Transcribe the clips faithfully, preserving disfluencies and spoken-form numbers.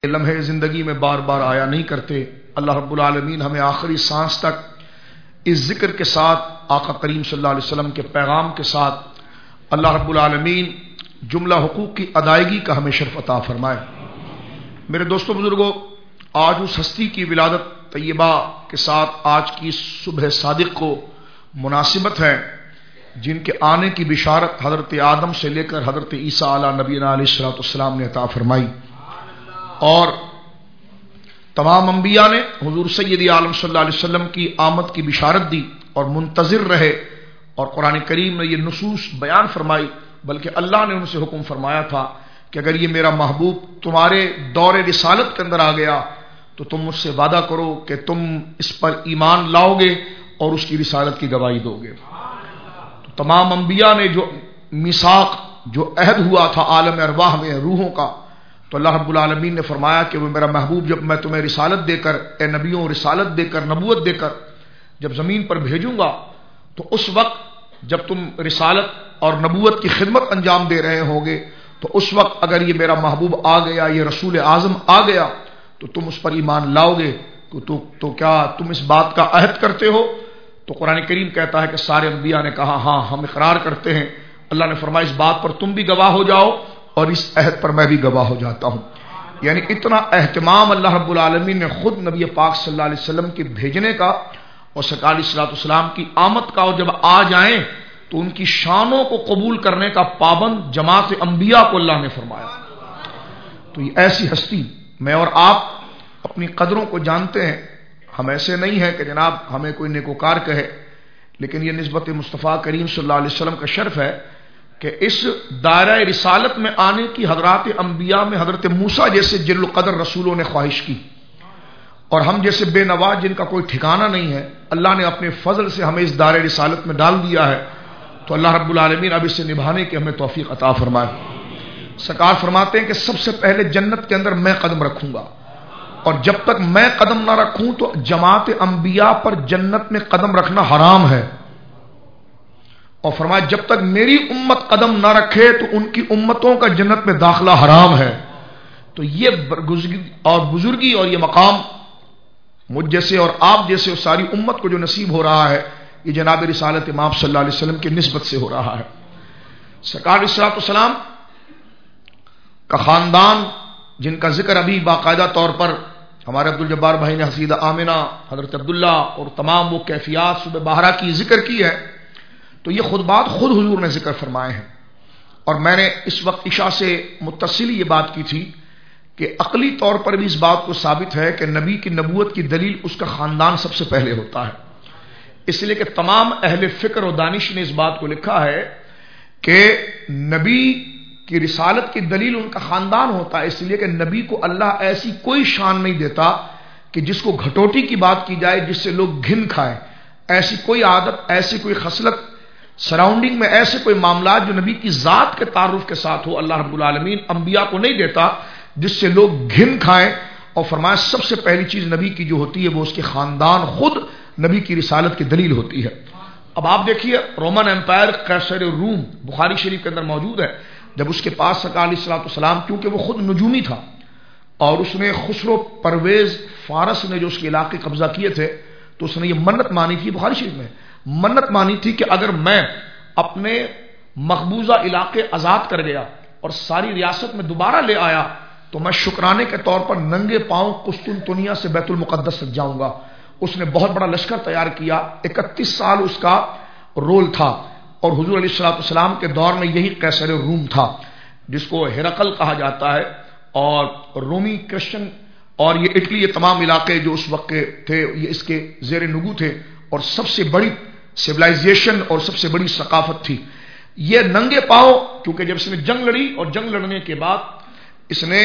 لمحے زندگی میں بار بار آیا نہیں کرتے۔ اللہ رب العالمین ہمیں آخری سانس تک اس ذکر کے ساتھ، آقا کریم صلی اللہ علیہ وسلم کے پیغام کے ساتھ، اللہ رب العالمین جملہ حقوق کی ادائیگی کا ہمیں شرف عطا فرمائے۔ میرے دوستوں بزرگوں، آج اس ہستی کی ولادت طیبہ کے ساتھ آج کی صبح صادق کو مناسبت ہے جن کے آنے کی بشارت حضرت آدم سے لے کر حضرت عیسیٰ علیہ نبینا علیہ الصلوۃ والسلام نے عطا فرمائی، اور تمام انبیاء نے حضور سید عالم صلی اللہ علیہ وسلم کی آمد کی بشارت دی اور منتظر رہے، اور قرآن کریم نے یہ نصوص بیان فرمائی، بلکہ اللہ نے ان سے حکم فرمایا تھا کہ اگر یہ میرا محبوب تمہارے دور رسالت کے اندر آ گیا تو تم مجھ سے وعدہ کرو کہ تم اس پر ایمان لاؤ گے اور اس کی رسالت کی گواہی دو گے۔ تو تمام انبیاء نے جو میثاق، جو عہد ہوا تھا عالم ارواح میں روحوں کا، تو اللہ رب العالمین نے فرمایا کہ وہ میرا محبوب جب میں تمہیں رسالت دے کر، اے نبیوں رسالت دے کر، نبوت دے کر جب زمین پر بھیجوں گا تو اس وقت جب تم رسالت اور نبوت کی خدمت انجام دے رہے ہوگے تو اس وقت اگر یہ میرا محبوب آ گیا، یہ رسول اعظم آ گیا تو تم اس پر ایمان لاؤ گے کہ تو, تو کیا تم اس بات کا عہد کرتے ہو؟ تو قرآن کریم کہتا ہے کہ سارے انبیاء نے کہا ہاں ہم اقرار کرتے ہیں۔ اللہ نے فرمایا اس بات پر تم بھی گواہ ہو جاؤ اور اس عہد پر میں بھی گواہ ہو جاتا ہوں۔ یعنی اتنا اہتمام اللہ رب العالمین نے خود نبی پاک صلی اللہ علیہ وسلم کے بھیجنے کا اور سرکار علیہ الصلوۃ والسلام کی آمد کا، اور جب آ جائیں تو ان کی شانوں کو قبول کرنے کا پابند جماعت انبیاء کو اللہ نے فرمایا۔ تو یہ ایسی ہستی، میں اور آپ اپنی قدروں کو جانتے ہیں، ہم ایسے نہیں ہیں کہ جناب ہمیں کوئی نیکوکار کہے، لیکن یہ نسبت مصطفیٰ کریم صلی اللہ علیہ وسلم کا شرف ہے کہ اس دائرہ رسالت میں آنے کی حضرات انبیاء میں حضرت موسیٰ جیسے جل القدر رسولوں نے خواہش کی، اور ہم جیسے بے نوا جن کا کوئی ٹھکانہ نہیں ہے، اللہ نے اپنے فضل سے ہمیں اس دائرہ رسالت میں ڈال دیا ہے۔ تو اللہ رب العالمین اب اسے نبھانے کی ہمیں توفیق عطا فرمائے۔ سرکار فرماتے ہیں کہ سب سے پہلے جنت کے اندر میں قدم رکھوں گا، اور جب تک میں قدم نہ رکھوں تو جماعت انبیاء پر جنت میں قدم رکھنا حرام ہے، اور فرمایا جب تک میری امت قدم نہ رکھے تو ان کی امتوں کا جنت میں داخلہ حرام ہے۔ تو یہ برگزیدگی اور بزرگی اور یہ مقام مجھ جیسے اور آپ جیسے اور ساری امت کو جو نصیب ہو رہا ہے، یہ جناب رسالت امام صلی اللہ علیہ وسلم کی نسبت سے ہو رہا ہے۔ سرکار علیہ الصلوۃ والسلام کا خاندان جن کا ذکر ابھی باقاعدہ طور پر ہمارے عبدالجبار بھائی نے حسیدہ آمنہ، حضرت عبداللہ اور تمام وہ کیفیات صبح بہرہ کی ذکر کی ہے، تو یہ خود بات خود حضور نے ذکر فرمائے ہیں۔ اور میں نے اس وقت عشاء سے متصل یہ بات کی تھی کہ عقلی طور پر بھی اس بات کو ثابت ہے کہ نبی کی نبوت کی دلیل اس کا خاندان سب سے پہلے ہوتا ہے، اس لیے کہ تمام اہل فکر و دانش نے اس بات کو لکھا ہے کہ نبی کی رسالت کی دلیل ان کا خاندان ہوتا ہے، اس لیے کہ نبی کو اللہ ایسی کوئی شان نہیں دیتا کہ جس کو گھٹوٹی کی بات کی جائے، جس سے لوگ گھن کھائیں۔ ایسی کوئی عادت، ایسی کوئی خصلت، سراؤنڈنگ میں ایسے کوئی معاملات جو نبی کی ذات کے تعارف کے ساتھ ہو، اللہ رب العالمین انبیاء کو نہیں دیتا جس سے لوگ گھن کھائیں۔ اور فرمایا سب سے پہلی چیز نبی کی جو ہوتی ہے وہ اس کے خاندان خود نبی کی رسالت کی دلیل ہوتی ہے۔ اب آپ دیکھیے رومن امپائر قیصر روم بخاری شریف کے اندر موجود ہے، جب اس کے پاس سرکار علیہ الصلوۃ والسلام، کیونکہ وہ خود نجومی تھا اور اس نے خسرو پرویز فارس نے جو اس کے علاقے قبضہ کیے تھے، تو اس نے یہ منت مانی تھی، بخاری شریف میں منت مانی تھی کہ اگر میں اپنے مقبوضہ علاقے آزاد کر گیا اور ساری ریاست میں دوبارہ لے آیا تو میں شکرانے کے طور پر ننگے پاؤں قسطنطنیہ سے بیت المقدس تک جاؤں گا۔ اس نے بہت بڑا لشکر تیار کیا، اکتیس سال اس کا رول تھا، اور حضور علیہ الصلوۃ والسلام کے دور میں یہی قیصر روم تھا جس کو ہرقل کہا جاتا ہے، اور رومی کرسچن اور یہ اٹلی، یہ تمام علاقے جو اس وقت کے تھے یہ اس کے زیر نگو تھے، اور سب سے بڑی سیولائزیشن اور سب سے بڑی ثقافت تھی۔ یہ ننگے پاؤں، کیونکہ جب اس نے جنگ لڑی اور جنگ لڑنے کے بعد اس نے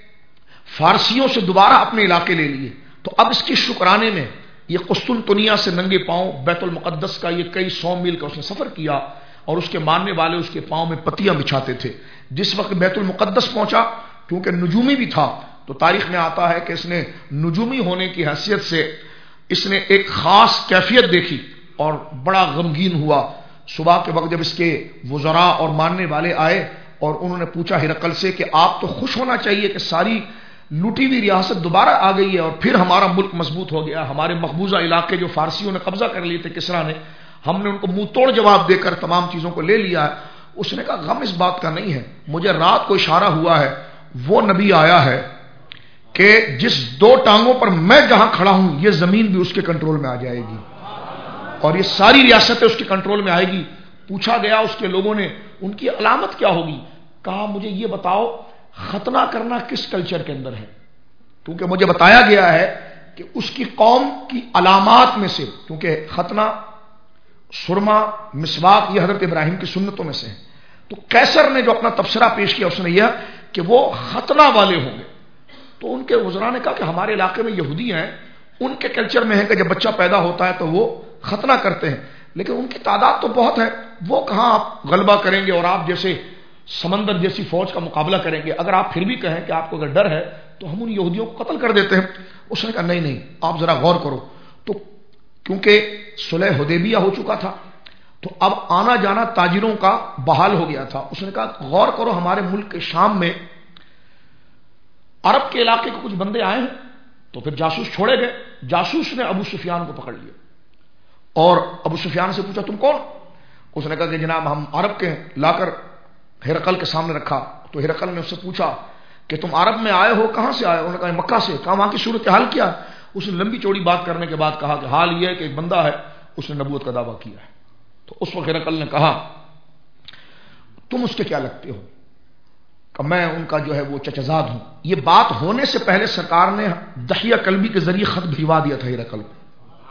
فارسیوں سے دوبارہ اپنے علاقے لے لیے، تو اب اس کے شکرانے میں یہ قسطنطنیہ سے ننگے پاؤں بیت المقدس کا یہ کئی سو میل کا اس نے سفر کیا، اور اس کے ماننے والے اس کے پاؤں میں پتیاں بچھاتے تھے۔ جس وقت بیت المقدس پہنچا، کیونکہ نجومی بھی تھا، تو تاریخ میں آتا ہے کہ اس نے نجومی ہونے کی حیثیت سے اس نے ایک خاص کیفیت دیکھی اور بڑا غمگین ہوا۔ صبح کے وقت جب اس کے وزراء اور ماننے والے آئے اور انہوں نے پوچھا ہرقل سے کہ آپ تو خوش ہونا چاہیے کہ ساری لوٹی ہوئی ریاست دوبارہ آ گئی ہے اور پھر ہمارا ملک مضبوط ہو گیا. ہمارے مقبوضہ علاقے جو فارسیوں نے قبضہ کر لیے تھے کسریٰ نے, ہم نے ان کو منہ توڑ جواب دے کر تمام چیزوں کو لے لیا ہے. اس نے کہا غم اس بات کا نہیں ہے, مجھے رات کو اشارہ ہوا ہے وہ نبی آیا ہے کہ جس دو ٹانگوں پر میں جہاں کھڑا ہوں یہ زمین بھی اس کے کنٹرول میں آ جائے گی اور یہ ساری ریاستیں اس کے کنٹرول میں آئے گی. پوچھا گیا اس کے لوگوں نے ان کی علامت کیا ہوگی؟ کہا مجھے یہ بتاؤ ختنہ کرنا کس کلچر کے اندر ہے, کیونکہ مجھے بتایا گیا ہے کہ اس کی قوم کی علامات میں سے, کیونکہ ختنہ, سرما, مسواک یہ حضرت ابراہیم کی سنتوں میں سے ہے. تو قیصر نے جو اپنا تبصرہ پیش کیا اس نے یہ کہ وہ ختنہ والے ہوں گے. تو ان کے وزراء نے کہا کہ ہمارے علاقے میں یہودی ہیں, ان کے کلچر میں ہے کہ جب بچہ پیدا ہوتا ہے تو وہ ختنہ کرتے ہیں, لیکن ان کی تعداد تو بہت ہے, وہ کہاں آپ غلبہ کریں گے اور آپ جیسے سمندر جیسی فوج کا مقابلہ کریں گے. اگر آپ پھر بھی کہیں کہ آپ کو اگر ڈر ہے تو ہم ان یہودیوں کو قتل کر دیتے ہیں. اس نے کہا نہیں نہیں آپ ذرا غور کرو. تو کیونکہ صلح حدیبیہ ہو چکا تھا تو اب آنا جانا تاجروں کا بحال ہو گیا تھا. اس نے کہا غور کرو ہمارے ملک کے شام میں عرب کے علاقے کے کچھ بندے آئے ہیں. تو پھر جاسوس چھوڑے گئے. جاسوس نے ابو سفیان کو پکڑ لیا اور ابو سفیان سے پوچھا تم کون؟ اس نے کہا کہ جناب ہم عرب کے ہیں. لا کر ہرقل کے سامنے رکھا. تو ہرقل نے اس سے پوچھا کہ تم عرب میں آئے ہو, کہاں سے آئے ہو؟ انہوں نے کہا مکہ سے. کہا وہاں کی صورتحال کیا؟ اس نے لمبی چوڑی بات کرنے کے بعد کہا کہ حال یہ ہے کہ ایک بندہ ہے اس نے نبوت کا دعویٰ کیا ہے. تو اس وقت ہرقل نے کہا تم اس کے کیا لگتے ہو؟ کہ میں ان کا جو ہے وہ چچزاد ہوں. یہ بات ہونے سے پہلے سرکار نے دحیہ کلبی کے ذریعے خط بھجوا دیا تھا ہرقل کو,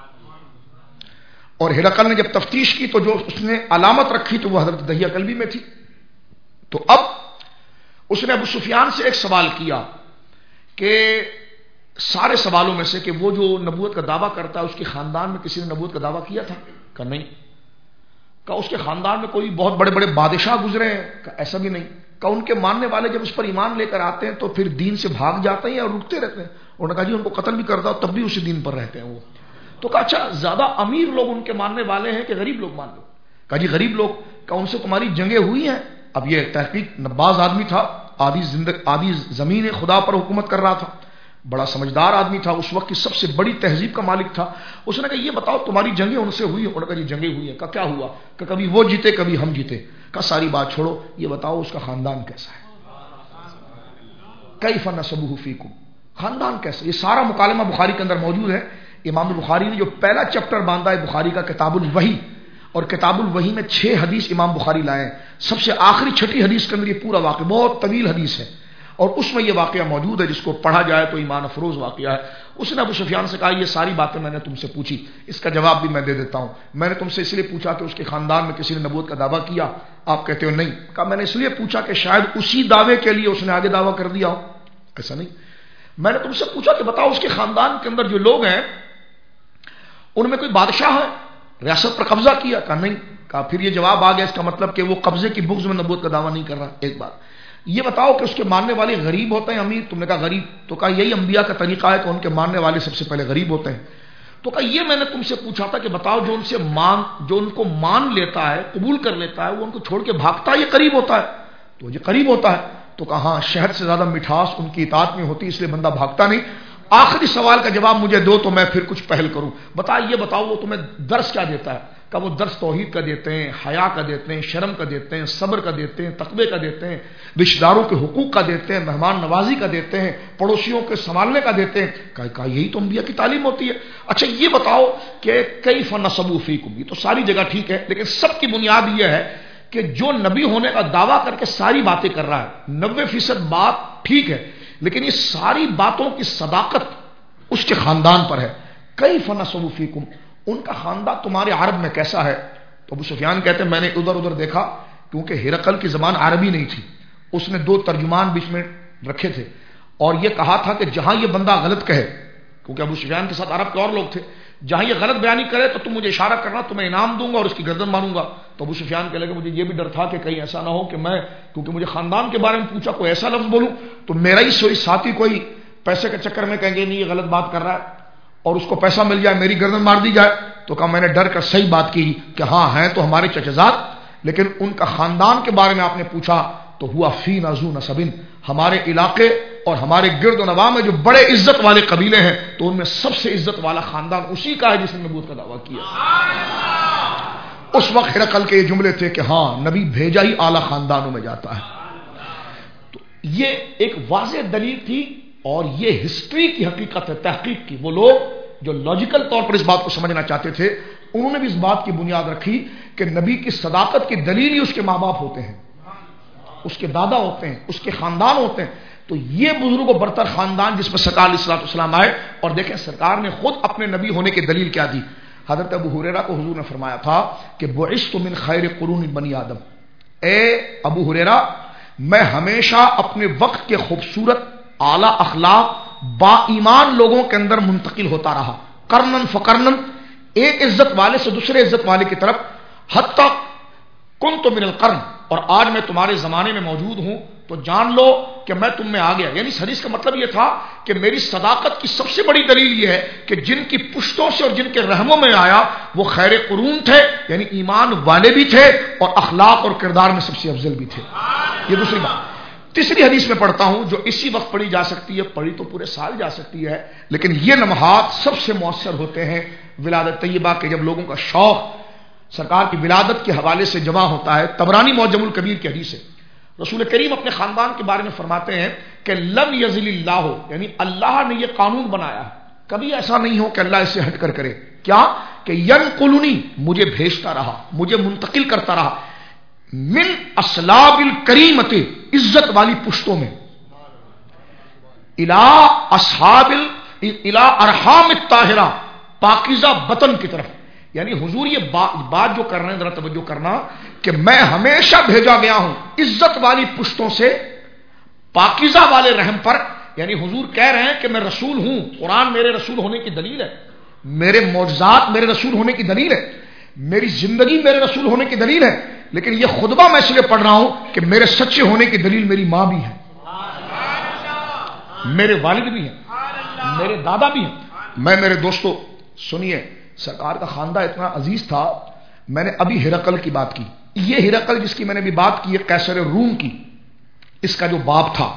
اور ہرقل نے جب تفتیش کی تو جو اس نے علامت رکھی تو وہ حضرت دحیہ کلبی میں تھی. تو اب اس نے ابو سفیان سے ایک سوال کیا کہ سارے سوالوں میں سے کہ وہ جو نبوت کا دعویٰ کرتا ہے اس کے خاندان میں کسی نے نبوت کا دعویٰ کیا تھا؟ کہ نہیں. کہ اس کے خاندان میں کوئی بہت بڑے بڑے بادشاہ گزرے ہیں؟ کہ ایسا بھی نہیں. کہ ان کے ماننے والے جب اس پر ایمان لے کر آتے ہیں تو پھر دین سے بھاگ جاتے ہیں اور رکتے رہتے ہیں؟ انہوں نے کہا جی ان کو قتل بھی کرتا تب بھی اسی دین پر رہتے ہیں وہ. تو کہا اچھا زیادہ امیر لوگ ان کے ماننے والے ہیں کہ غریب لوگ مان لو؟ کہا جی غریب لوگ. کہ ان سے تمہاری جنگیں ہوئی ہیں؟ اب یہ تحقیق نباز آدمی تھا, آدھی زندگی آدھی زمین خدا پر حکومت کر رہا تھا, بڑا سمجھدار آدمی تھا, اس وقت کی سب سے بڑی تہذیب کا مالک تھا. اس نے کہا یہ بتاؤ تمہاری جنگیں ان سے ہوئی؟ انہوں نے کہا جی جنگیں ہوئی ہیں. کہا کیا ہوا؟ کہ کبھی وہ جیتے کبھی ہم جیتے. کہا ساری بات چھوڑو, یہ بتاؤ اس کا خاندان کیسا ہے؟ کیف نسبہ فیکم, خاندان کیسا؟ یہ سارا مکالمہ بخاری کے اندر موجود ہے. امام بخاری نے جو پہلا چیپٹر باندھا ہے بخاری کا کتاب الوحی, اور کتاب الوحی میں چھ حدیث امام بخاری لائے ہیں. سب سے آخری چھٹی حدیث کے اندر یہ پورا واقعہ, بہت طویل حدیث ہے, اور اس میں یہ واقعہ موجود ہے جس کو پڑھا جائے تو ایمان افروز واقعہ ہے. اس نے ابو سفیان سے کہا یہ ساری باتیں میں نے تم سے پوچھی, اس کا جواب بھی میں دے دیتا ہوں. میں نے تم سے اس لیے پوچھا کہ اس کے خاندان میں کسی نے نبوت کا دعویٰ کیا؟ آپ کہتے ہو نہیں. کہا میں نے اس لیے پوچھا کہ شاید اسی دعوے کے لیے اس نے آگے دعویٰ کر دیا ہو. ایسا نہیں. میں نے تم سے پوچھا کہ بتاؤ اس کے خاندان کے اندر جو لوگ ہیں ان میں کوئی بادشاہ ہے, ریاست پر قبضہ کیا؟ کہا نہیں. کہا پھر یہ جواب آ گیا, اس کا مطلب کہ وہ قبضے کی بغض میں نبوت کا دعویٰ نہیں کر رہا. ایک بات یہ بتاؤ کہ اس کے ماننے والے غریب ہوتے ہیں امیر؟ تم نے کہا غریب. تو کہا یہی انبیاء کا طریقہ ہے کہ ان کے ماننے والے سب سے پہلے غریب ہوتے ہیں. تو کہا یہ میں نے تم سے پوچھا تھا کہ بتاؤ جو ان سے مان جو ان کو مان لیتا ہے, قبول کر لیتا ہے, وہ ان کو چھوڑ کے بھاگتا ہے, یہ قریب ہوتا ہے؟ تو یہ قریب ہوتا ہے. تو کہا ہاں شہد سے زیادہ مٹھاس ان کی اطاعت میں ہوتی, اس لیے بندہ بھاگتا نہیں. آخری سوال کا جواب مجھے دو تو میں پھر کچھ پہل کروں. بتا یہ بتاؤ وہ تمہیں درس کیا دیتا ہے؟ کہ وہ درس توحید کا دیتے ہیں, حیا کا دیتے ہیں, شرم کا دیتے ہیں, صبر کا دیتے ہیں, تقوی کا دیتے ہیں, رشتہ داروں کے حقوق کا دیتے ہیں, مہمان نوازی کا دیتے ہیں, پڑوسیوں کے سنبھالنے کا دیتے ہیں. کہا یہی تو انبیاء کی تعلیم ہوتی ہے. اچھا یہ بتاؤ کہ کیف نسبہ فیکم, یہ تو ساری جگہ ٹھیک ہے, لیکن سب کی بنیاد یہ ہے کہ جو نبی ہونے کا دعویٰ کر کے ساری باتیں کر رہا ہے, نوے فیصد بات ٹھیک ہے, لیکن یہ ساری باتوں کی صداقت اس کے خاندان پر ہے. کیف نسبہ فیکم, ان کا خاندان تمہارے عرب میں کیسا ہے؟ تو ابو سفیان کہتے ہیں میں نے ادھر ادھر دیکھا, کیونکہ ہرقل کی زبان عربی نہیں تھی, اس نے دو ترجمان بیچ میں رکھے تھے اور یہ کہا تھا کہ جہاں یہ بندہ غلط کہے, کیونکہ ابو سفیان کے ساتھ عرب کے اور لوگ تھے, جہاں یہ غلط بیانی کرے تو تم مجھے اشارہ کرنا, تو میں انعام دوں گا اور اس کی گردن ماروں گا. تو ابو سفیان کہنے لگے مجھے یہ بھی ڈر تھا کہ کہیں ایسا نہ ہو کہ میں, کیونکہ مجھے خاندان کے بارے میں پوچھا, کوئی ایسا لفظ بولوں تو میرا ہی سوئی ساتھی کوئی پیسے کے چکر میں کہیں گے نہیں یہ غلط بات کر رہا ہے اور اس کو پیسہ مل جائے, میری گردن مار دی جائے. تو کہا میں نے ڈر کر صحیح بات کی کہ ہاں ہیں تو ہمارے چچزاد, لیکن ان کا خاندان کے بارے میں آپ نے پوچھا تو ہوا فی نازو نسبن, ہمارے علاقے اور ہمارے گرد و نواح میں جو بڑے عزت والے قبیلے ہیں تو ان میں سب سے عزت والا خاندان اسی کا ہے جس نے نبوت کا دعویٰ کیا. اس وقت ہرقل کے یہ جملے تھے کہ ہاں نبی بھیجا ہی اعلی خاندانوں میں جاتا ہے. تو یہ ایک واضح دلیل تھی اور یہ ہسٹری کی حقیقت ہے, تحقیق کی. وہ لوگ جو لاجیکل طور پر اس بات کو سمجھنا چاہتے تھے انہوں نے بھی اس بات کی بنیاد رکھی کہ نبی کی صداقت کی دلیل ہی اس کے ماں باپ ہوتے ہیں, اس کے دادا ہوتے ہیں, اس کے خاندان ہوتے ہیں. تو یہ بزرگ و برتر خاندان جس میں سرکار علیہ الصلوۃ والسلام آئے, اور دیکھیں سرکار نے خود اپنے نبی ہونے کی دلیل کیا دی. حضرت ابو ہریرہ کو حضور نے فرمایا تھا کہ بعثت من خیر قرون بنی آدم, اے ابو ہریرہ میں ہمیشہ اپنے وقت کے خوبصورت اعلی اخلاق با ایمان لوگوں کے اندر منتقل ہوتا رہا, کرنن فکرنن, ایک عزت والے سے دوسرے عزت والے کی طرف, حتی کنت من القرن, اور آج میں تمہارے زمانے میں موجود ہوں تو جان لو کہ میں تم میں آ گیا. یعنی اس حدیث کا مطلب یہ تھا کہ میری صداقت کی سب سے بڑی دلیل یہ ہے کہ جن کی پشتوں سے اور جن کے رحموں میں آیا وہ خیر قرون تھے, یعنی ایمان والے بھی تھے اور اخلاق اور کردار میں سب سے افضل بھی تھے. یہ دوسری بات. تیسری حدیث میں پڑھتا ہوں جو اسی وقت پڑھی جا سکتی ہے, پڑھی تو پورے سال جا سکتی ہے, لیکن یہ لمحات سب سے مؤثر ہوتے ہیں ولادت طیبہ کے, جب لوگوں کا شوق سرکار کی ولادت کے حوالے سے جمع ہوتا ہے. طبرانی معجم الکبیر کی حدیث ہے. رسول کریم اپنے خاندان کے بارے میں فرماتے ہیں کہ لم یزل اللہ, یعنی اللہ نے یہ قانون بنایا ہے, کبھی ایسا نہیں ہو کہ اللہ اس سے ہٹ کر کرے. کیا کہ ینقلنی, مجھے بھیجتا رہا, مجھے منتقل کرتا رہا, من اسلاب الکریمت, عزت والی پشتوں میں, الی اصحاب الی ارحام الطاہرہ, پاکیزہ بطن کی طرف. یعنی حضور یہ بات جو کر رہے ہیں ذرا توجہ کرنا کہ میں ہمیشہ بھیجا گیا ہوں عزت والی پشتوں سے پاکیزہ والے رحم پر. یعنی حضور کہہ رہے ہیں کہ میں رسول ہوں, قرآن میرے رسول ہونے کی دلیل ہے, میرے معجزات میرے رسول ہونے کی دلیل ہے, میری زندگی میرے رسول ہونے کی دلیل ہے, لیکن یہ خطبہ میں اس لیے پڑھ رہا ہوں کہ میرے سچے ہونے کی دلیل میری ماں بھی ہے, میرے والد بھی ہیں, میرے دادا بھی ہیں. میں میرے دوستو سنیے, سرکار کا خاندان اتنا عزیز تھا. میں نے ابھی ہرقل کی بات کی, یہ ہرقل جس کی میں نے بھی بات کی ہے قیصر روم کی, اس کا جو باپ تھا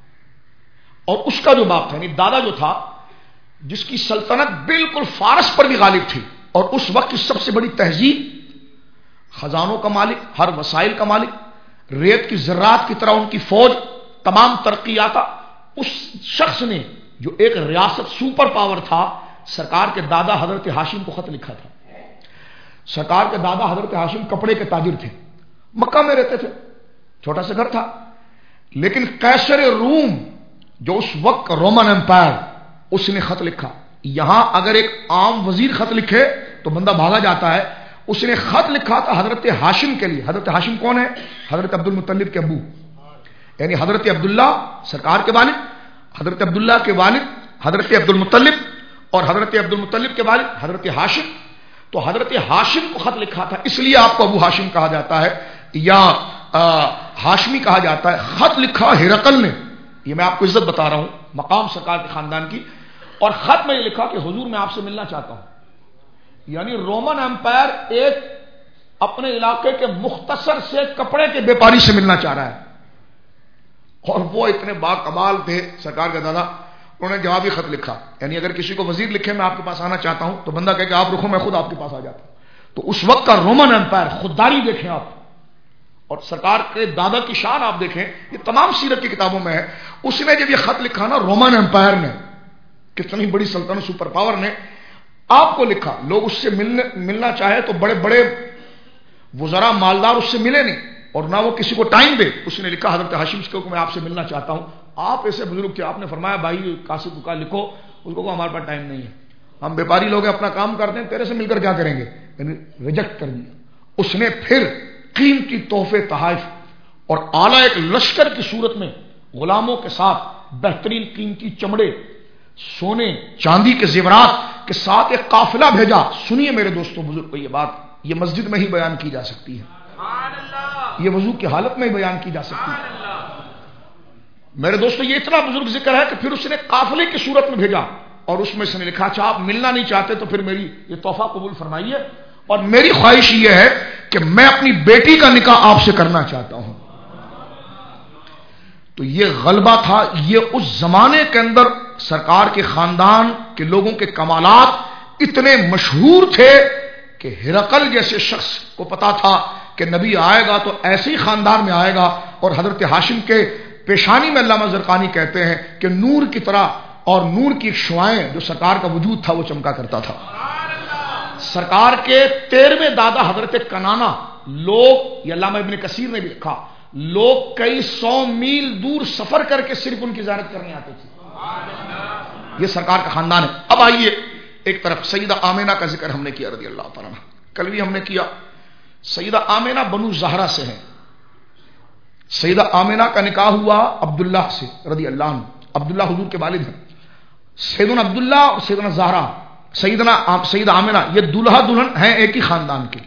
اور اس کا جو باپ تھا, یعنی دادا جو تھا جس کی سلطنت بالکل فارس پر بھی غالب تھی, اور اس وقت کی سب سے بڑی تہذیب, خزانوں کا مالک, ہر وسائل کا مالک, ریت کی ذرات کی طرح ان کی فوج, تمام ترقیات, اس شخص نے جو ایک ریاست سپر پاور تھا, سرکار کے دادا حضرت ہاشم کو خط لکھا تھا. سرکار کے دادا حضرت ہاشم کپڑے کے تاجر تھے, مکہ میں رہتے تھے, چھوٹا سا گھر تھا, لیکن قیصر روم جو اس وقت رومن امپائر, اس نے خط لکھا. یہاں اگر ایک عام وزیر خط لکھے تو بندہ بھاگا جاتا ہے, اس نے خط لکھا تھا حضرت ہاشم کے لیے. حضرت ہاشم کون ہے؟ حضرت عبد المطلب کے ابو, یعنی حضرت عبداللہ سرکار کے والد, حضرت عبداللہ کے والد حضرت عبد المطلب, اور حضرت عبد المطلب کے والد حضرت ہاشم. تو حضرت ہاشم کو خط لکھا تھا, اس لیے آپ کو ابو ہاشم کہا جاتا ہے یا ہاشمی کہا جاتا ہے. خط لکھا ہرقل نے, یہ میں آپ کو عزت بتا رہا ہوں مقام سرکار کے خاندان کی, اور خط میں یہ لکھا کہ حضور میں آپ سے ملنا چاہتا ہوں. یعنی رومن امپائر ایک اپنے علاقے کے مختصر سے کپڑے کے بیپاری سے ملنا چاہ رہا ہے, اور وہ اتنے باکمال تھے سرکار کا دادا, انہوں نے جوابی خط لکھا. یعنی اگر کسی کو وزیر لکھے میں آپ کے پاس آنا چاہتا ہوں تو بندہ کہے کہ آپ رکھو میں خود آپ کے پاس آ جاتا ہوں. تو اس وقت کا رومن امپائر, خودداری دیکھیں آپ, اور سرکار کے دادا کی شان آپ دیکھیں, یہ تمام سیرت کی کتابوں میں ہے. اس نے جب یہ خط لکھا نا رومن امپائر نے, کتنی بڑی سلطنت سپر پاور نے آپ کو لکھا, لوگ اس سے ملنے ملنا چاہے تو بڑے بڑے وزراء مالدار اس سے ملے نہیں, اور نہ وہ کسی کو ٹائم دے. اس نے لکھا حضرت ہاشم کو کہ میں آپ سے ملنا چاہتا ہوں. آپ ایسے بزرگ تھے, آپ نے فرمایا بھائی کاسب کا لکھو, اس کو ہمارے پاس ٹائم نہیں ہے, ہم بیپاری لوگ اپنا کام کرتے ہیں, تیرے سے مل کر کیا کریں گے. یعنی ریجیکٹ کر دیا. اس نے پھر قیمتی تحفے تحائف اور اعلیٰ ایک لشکر کی صورت میں غلاموں کے ساتھ بہترین قیمتی چمڑے, سونے چاندی کے زیورات کے ساتھ ایک قافلہ بھیجا. سنیے میرے دوستوں بزرگ کو, یہ بات یہ مسجد میں ہی بیان کی جا سکتی ہے, یہ وضو کی حالت میں ہی بیان کی جا سکتی ہے. میرے دوستو یہ اتنا بزرگ ذکر ہے کہ پھر اس نے قافلے کی صورت میں بھیجا, اور اس میں اس نے لکھا اچھا آپ ملنا نہیں چاہتے تو پھر میری یہ تحفہ قبول فرمائیے, اور میری خواہش یہ ہے کہ میں اپنی بیٹی کا نکاح آپ سے کرنا چاہتا ہوں. تو یہ غلبہ تھا، یہ اس زمانے کے اندر سرکار کے خاندان کے لوگوں کے کمالات اتنے مشہور تھے کہ ہرقل جیسے شخص کو پتا تھا کہ نبی آئے گا تو ایسے ہی خاندان میں آئے گا. اور حضرت ہاشم کے پیشانی میں علامہ زرقانی کہتے ہیں کہ نور کی طرح اور نور کی شعائیں جو سرکار کا وجود تھا وہ چمکا کرتا تھا. سرکار کے تیرہویں دادا حضرت کنانا، لوگ، یہ علامہ ابن کثیر نے بھی لکھا، لوگ کئی سو میل دور سفر کر کے صرف ان کی زیارت کرنے آتے تھے. یہ سرکار کا خاندان ہے. اب آئیے ایک طرف سیدہ آمینہ کا ذکر ہم نے کیا رضی اللہ تعالیٰ عنہ، کل بھی ہم نے کیا. سیدہ آمینہ بنو زہرا سے ہیں. سیدہ آمینہ کا نکاح ہوا عبداللہ سے رضی اللہ عنہ. عبداللہ حضور کے والد ہیں. سیدنا عبداللہ اور سیدنا زہرا، سیدنا سیدہ آمینہ، یہ دلہا دلہن ہیں ایک ہی خاندان کے،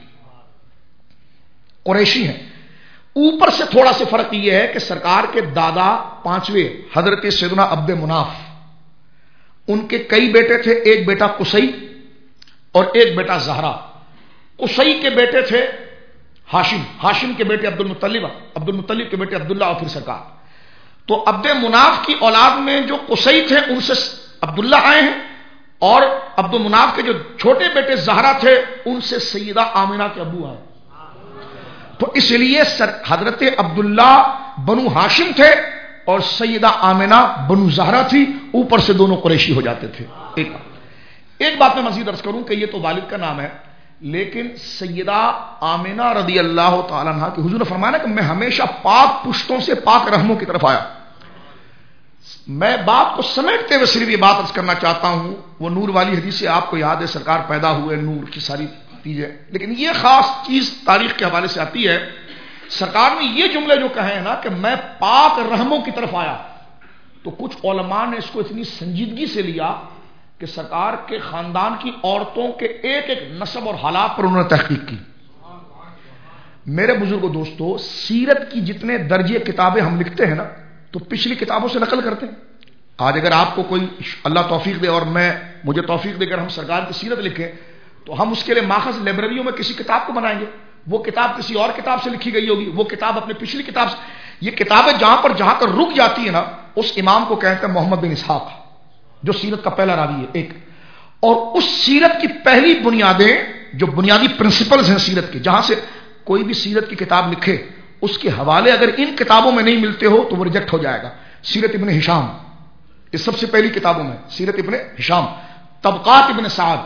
قریشی ہیں. اوپر سے تھوڑا سے فرق یہ ہے کہ سرکار کے دادا پانچویں حضرت سیدنا عبد مناف، ان کے کئی بیٹے تھے، ایک بیٹا قصی اور ایک بیٹا زہرا. قصی کے بیٹے تھے ہاشم، ہاشم کے بیٹے عبد المطلب، عبد المطلب کے بیٹے عبداللہ اور پھر سرکار. تو عبد مناف کی اولاد میں جو قصی تھے ان سے عبداللہ آئے ہیں، اور عبد مناف کے جو چھوٹے بیٹے زہرا تھے ان سے سیدہ آمینہ کے ابو آئے. تو اس لیے حضرت عبداللہ بنو ہاشم تھے اور سیدہ آمینہ بنو زہرا تھی. اوپر سے دونوں قریشی ہو جاتے تھے. ایک ایک بات میں مزید عرض کروں کہ یہ تو والد کا نام ہے، لیکن سیدہ آمینہ رضی اللہ تعالیٰ عنہ کہ حضور نے فرمایا کہ میں ہمیشہ پاک پشتوں سے پاک رحموں کی طرف آیا. میں بات کو سمیٹتے ہوئے صرف یہ بات عرض کرنا چاہتا ہوں، وہ نور والی حدیث سے آپ کو یاد ہے، سرکار پیدا ہوئے نور کی ساری چیزیں، لیکن یہ خاص چیز تاریخ کے حوالے سے آتی ہے. سرکار نے یہ جملے جو کہے ہیں نا کہ میں پاک رحموں کی طرف آیا، تو کچھ علماء نے اس کو اتنی سنجیدگی سے لیا کہ سرکار کے خاندان کی عورتوں کے ایک ایک نسب اور حالات پر انہوں نے تحقیق کی. میرے بزرگوں دوستو، سیرت کی جتنے درجے کتابیں ہم لکھتے ہیں نا تو پچھلی کتابوں سے نقل کرتے ہیں. آج اگر آپ کو کوئی اللہ توفیق دے اور میں مجھے توفیق دے کر ہم سرکار کی سیرت لکھیں تو ہم اس کے لیے ماخذ لائبریریوں میں کسی کتاب کو بنائیں گے. وہ کتاب کسی اور کتاب سے لکھی گئی ہوگی، وہ کتاب اپنے پچھلی کتاب سے. یہ کتابیں جہاں پر جہاں تک رک جاتی ہیں نا، اس امام کو کہتے ہیں محمد بن اسحاق، جو سیرت کا پہلا راوی ہے ایک. اور اس سیرت کی پہلی بنیادیں، جو بنیادی پرنسپلز ہیں سیرت کے، جہاں سے کوئی بھی سیرت کی کتاب لکھے اس کے حوالے اگر ان کتابوں میں نہیں ملتے ہو تو وہ ریجیکٹ ہو جائے گا. سیرت ابن ہشام، یہ سب سے پہلی کتابوں میں سیرت ابن ہشام. طبقات ابن سعد،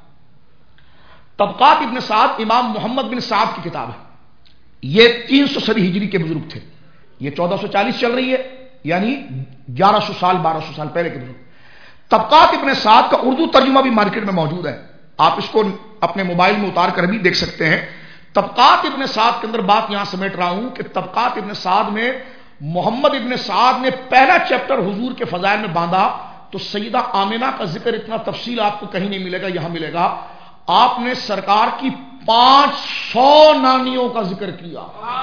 طبقات ابن سعد امام محمد بن سعد کی کتاب ہے. یہ تین سو صدی ہجری کے بزرگ تھے. یہ چودہ سو چالیس چل رہی ہے، یعنی گیارہ سو سال بارہ سو سال پہلے کے بزرگ. طبقات ابن سعد کا اردو ترجمہ بھی مارکیٹ میں موجود ہے، آپ اس کو اپنے موبائل میں اتار کر بھی دیکھ سکتے ہیں. طبقات ابن سعد کے اندر بات یہاں سمیٹ رہا ہوں کہ طبقات ابن سعد میں محمد ابن سعد نے پہلا چیپٹر حضور کے فضائل میں باندھا تو سیدہ آمینہ کا ذکر اتنا تفصیل آپ کو کہیں نہیں ملے گا، یہاں ملے گا. آپ نے سرکار کی پانچ سو نانیوں کا ذکر کیا.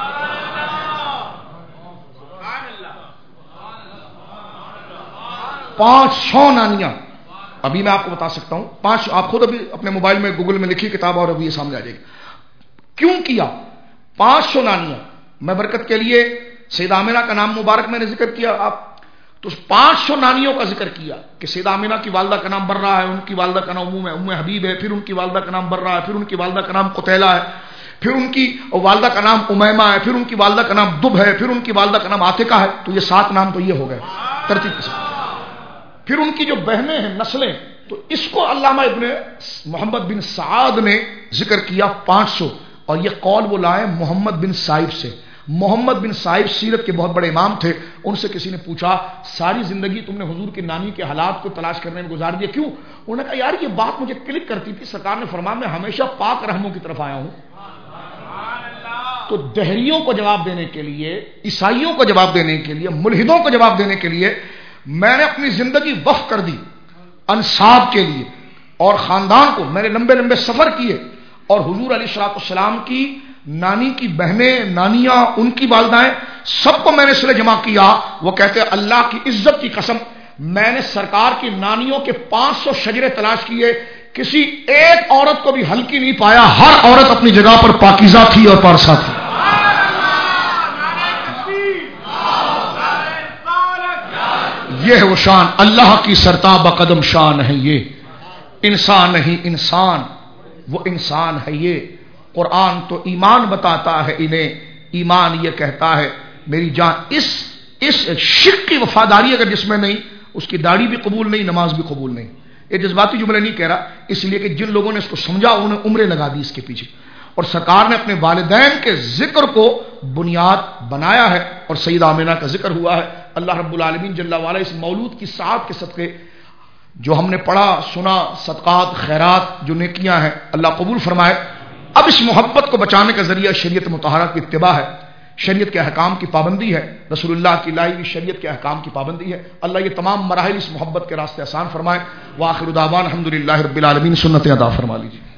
پانچ سو نانیاں ابھی میں آپ کو بتا سکتا ہوں. پانچ آپ خود ابھی اپنے موبائل میں گوگل میں لکھی کتاب اور ابھی یہ سامنے آ جائے گی. کیوں کیا پانچ سو نانیاں؟ میں برکت کے لیے سیدہ آمینہ کا نام مبارک میں نے ذکر کیا آپ تو پانچ سو نانیوں کا ذکر کیا کہ سیدہ آمینہ کی والدہ کا نام برہ ہے، ان کی والدہ کا نام ام ہے، ام حبیب ہے، پھر ان کی والدہ کا نام برہ ہے، پھر ان کی والدہ کا نام قتیلہ ہے، پھر ان کی والدہ کا نام امیمہ ہے، پھر ان کی والدہ کا نام دب ہے، پھر ان کی والدہ کا نام عاتقہ ہے. تو یہ سات نام تو یہ ہو گئے ترتیب کے ساتھ. پھر ان کی جو بہنیں ہیں، نسلیں، تو اس کو علامہ ابن محمد بن سعد نے ذکر کیا پانچ سو. اور یہ قول وہ لائے محمد بن صائب سے. محمد بن صائب سیرت کے بہت بڑے امام تھے. ان سے کسی نے پوچھا ساری زندگی تم نے حضور کی نانی کے حالات کو تلاش کرنے میں گزار دیا، کیوں؟ انہوں نے کہا یار یہ بات مجھے کلک کرتی تھی، سرکار نے فرمایا میں ہمیشہ پاک رحموں کی طرف آیا ہوں. تو دہریوں کو جواب دینے کے لیے، عیسائیوں کو جواب دینے کے لیے، ملحدوں کو جواب دینے کے لیے میں نے اپنی زندگی وقف کر دی انصاب کے لیے، اور خاندان کو میں نے لمبے لمبے سفر کیے، اور حضور علیہ الصلوۃ والسلام کی نانی کی بہنیں، نانیاں، ان کی والدائیں، سب کو میں نے اس لیے جمع کیا. وہ کہتے ہیں اللہ کی عزت کی قسم میں نے سرکار کی نانیوں کے پانچ سو شجرے تلاش کیے، کسی ایک عورت کو بھی ہلکی نہیں پایا، ہر عورت اپنی جگہ پر پاکیزہ تھی اور پارسا تھی. یہ ہے وہ شان، اللہ کی سرتابہ قدم شان ہے یہ، انسان نہیں انسان، وہ انسان ہے یہ۔ قرآن تو ایمان بتاتا ہے انہیں، ایمان یہ کہتا ہے میری جان اس اس شرک کی وفاداری اگر جس میں نہیں، اس کی داڑھی بھی قبول نہیں، نماز بھی قبول نہیں۔ یہ جذباتی جملے نہیں کہہ رہا، اس لیے کہ جن لوگوں نے اس کو سمجھا انہوں نے عمریں لگا دی اس کے پیچھے، اور سرکار نے اپنے والدین کے ذکر کو بنیاد بنایا ہے، اور سیدہ آمنہ کا ذکر ہوا ہے۔ اللہ رب العالمین جل وعلا اس مولود کی سعادت کے صدقے جو ہم نے پڑھا سنا، صدقات خیرات جو نیکیاں ہیں اللہ قبول فرمائے۔ اب اس محبت کو بچانے کا ذریعہ شریعت مطہرہ کی اتباع ہے، شریعت کے احکام کی پابندی ہے، رسول اللہ کی لائی ہوئی شریعت کے احکام کی پابندی ہے۔ اللہ یہ تمام مراحل اس محبت کے راستے آسان فرمائے۔ وآخر دعوانا الحمدللہ رب العالمین، سنت ادا فرما لیجیے۔